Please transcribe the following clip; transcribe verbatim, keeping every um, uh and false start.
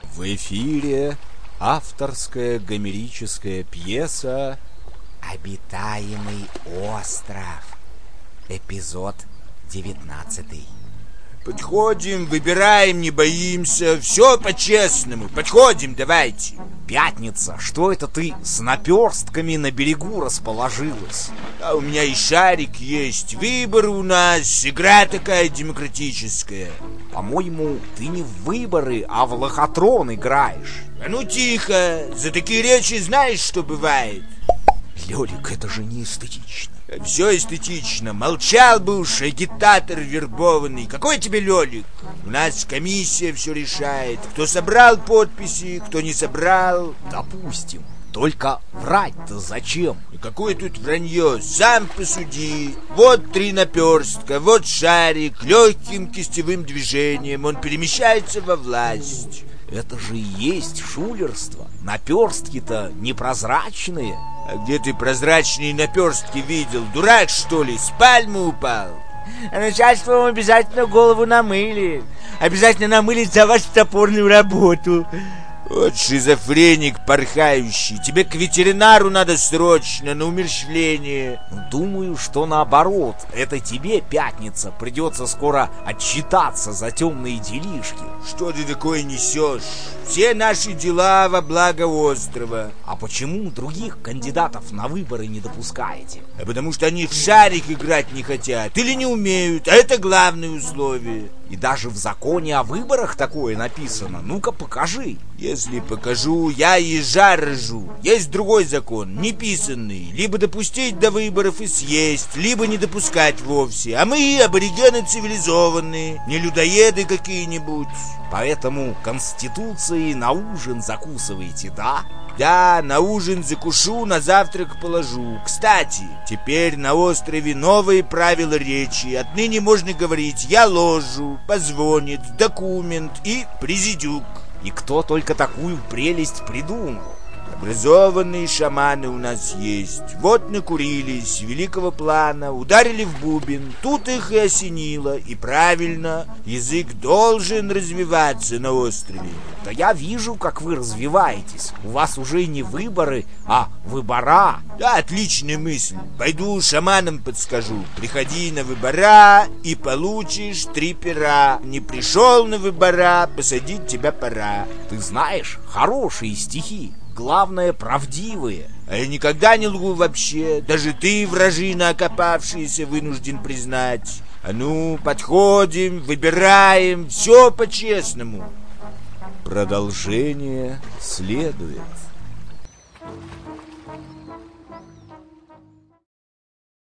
В эфире авторская гомерическая пьеса «Обитаемый остров». Эпизод девятнадцатый. Подходим, выбираем, не боимся. Все по-честному. Подходим, давайте. Пятница, что это ты с наперстками на берегу расположилась? А у меня и шарик есть. Выбор у нас. Игра такая демократическая. По-моему, ты не в выборы, а в лохотрон играешь. А ну тихо. За такие речи знаешь, что бывает? Лёлик, это же не эстетично. Все эстетично. Молчал бы уж, агитатор вербованный. Какой тебе Лёлик? У нас комиссия все решает. Кто собрал подписи, кто не собрал. Допустим. Только врать-то зачем? И какое тут вранье? Сам посуди. Вот три наперстка, вот шарик. Легким кистевым движением он перемещается во власть. Это же и есть шулерство. Наперстки-то непрозрачные. А где ты прозрачные наперстки видел? Дурак, что ли? С пальмы упал? А начальство вам обязательно голову намылит. Обязательно намылит за вашу топорную работу. Вот шизофреник порхающий. Тебе к ветеринару надо срочно, на умерщвление. Думаю, что наоборот. Это тебе, пятница, придется скоро отчитаться за темные делишки. Что ты такое несешь? Все наши дела во благо острова. А почему других кандидатов на выборы не допускаете? А потому что они в шарик играть не хотят или не умеют, а это главное условие. И даже в законе о выборах такое написано. Ну-ка покажи. Если покажу, я ежа рожу. Есть другой закон, неписанный. Либо допустить до выборов и съесть, либо не допускать вовсе. А мы аборигены цивилизованные, не людоеды какие-нибудь. Поэтому Конституции на ужин закусываете, да? Да, на ужин закушу, на завтрак положу. Кстати, теперь на острове новые правила речи. Отныне можно говорить «я ложу», «позвонит», «документ» и «президюк». И кто только такую прелесть придумал? Образованные шаманы у нас есть. Вот накурились великого плана, ударили в бубен, тут их и осенило. И правильно, язык должен развиваться на острове. Да я вижу, как вы развиваетесь. У вас уже не выборы, а выбора. Да, отличная мысль. Пойду шаманам подскажу. Приходи на выбора и получишь три пера. Не пришел на выбора, посадить тебя пора. Ты знаешь, хорошие стихи. Главное, правдивые. А я никогда не лгу вообще. Даже ты, вражина окопавшийся, вынужден признать. А ну, подходим, выбираем. Все по-честному. Продолжение следует.